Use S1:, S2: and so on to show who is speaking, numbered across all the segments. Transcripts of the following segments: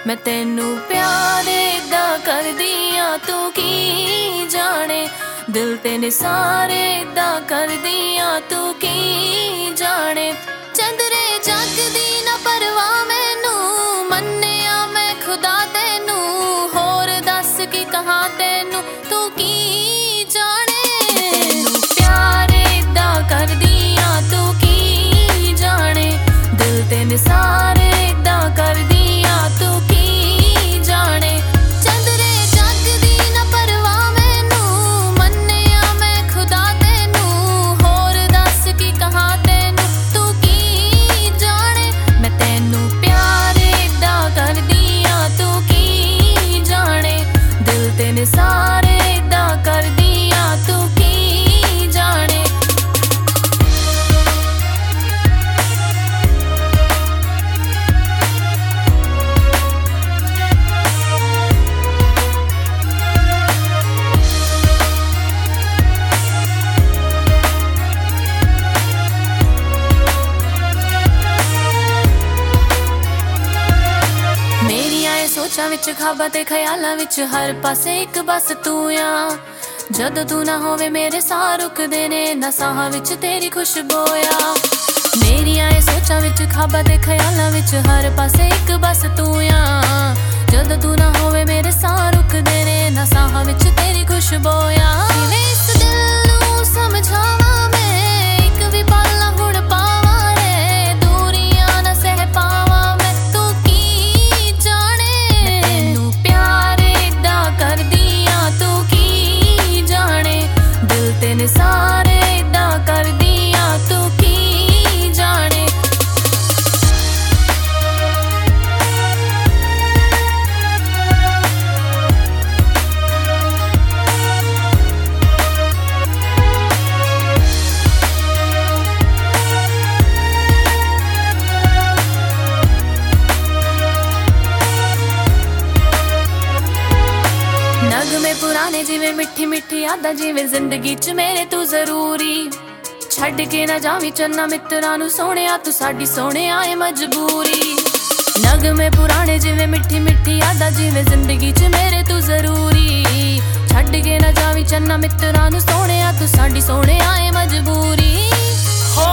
S1: मैं तेनू प्यार इदा करदी आ तू की जाने। दिल तेने सारे इदा करदी आ तू की जाने। चंदरे जग दी ना परवाह मैनू मन्निया मैं खुदा तेनू होर दस की कहां तेनू तू की जाने। तेनू प्यार इदा करदी आ तू की जाने। दिल तेने सारे इदा करदी आ तू की जाने। चंदरे जग दी ना परवाह मैनू मन्निया मैं खुदा तेनू होर दस की कहां तेनू तू की जाने। मैं तेनू प्यार इदा करदी आ तू की जाने। दिल तेने सारे इदा करदी आ तू की जाने। सोचां विच ख्वाबां ते ख्यालां विच हर पासे एक बस तू आ। जद तू ना होवे मेरे साह रुकदे ने ना साहां विच तेरी खुशबू आ। मेरियां सोचां विच ख्वाबां ते ख्यालां विच हर पासे एक बस तू आ। जद तू ना होवे मेरे साह रुकदे ने ना साहां विच तेरी खुशबू आ। इस दिल नूं समझावां मैं एक भी पल ना हुण पावां रे दूरियां ना सह पावां मैं तू की जाने। तेनू प्यार इदा करदी आ तू की जाने। दिल तेने सारे इदा करदी आ तू की जाने। नगमे पुराने जिवें मिठी मिठी यादां जिवें जिंदगी च मेरे तू जरूरी। छड्ड के ना जावीं चन्ना मित्रां नूं सोहणिया तू साडी सोहणिया ए मजबूरी। नगमे पुराने जिवें मिठी मिठी यादां जिवें जिंदगी च मेरे तू जरूरी। छड्ड के ना जावीं चन्ना मित्रां नूं सोहणिया तू साडी सोहणिया ए मजबूरी। हो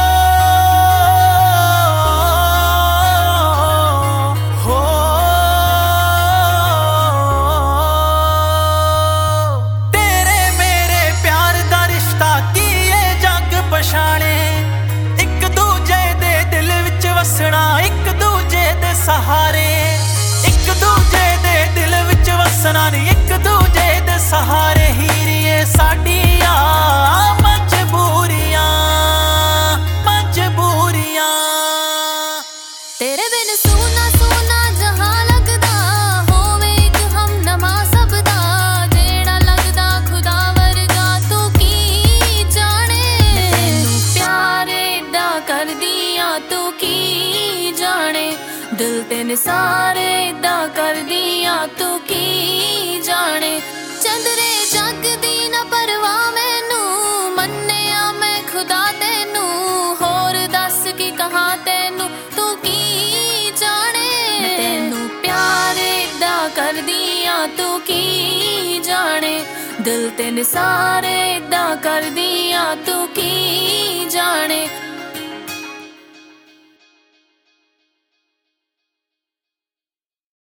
S2: एक दूजे दे दिल विच वसना एक दूजे दे सहारे। एक दूजे दे दिल विच वसना नी एक दूजे दे सहारे। हीरिए साडियां मजबूरियां मजबूरियां।
S1: तेरे बिन सूना सूना जहां लगदा होवे एक हम नमा सबदा जेड़ा लगदा खुदा वर्गा तू की जाने। तेनू प्यार इदा करदी आ तू की जाने। दिल तेने सारे इदा करदी आ तू की जाने। चंदरे जग दी ना परवाह मैनू मन्निया मैं खुदा तेनू होर दस की कहां तेनू तू की जाने। मैं तेनू प्यार इदा करदी आ तू की जाने। दिल तेने सारे इदा करदी आ तू की जाने।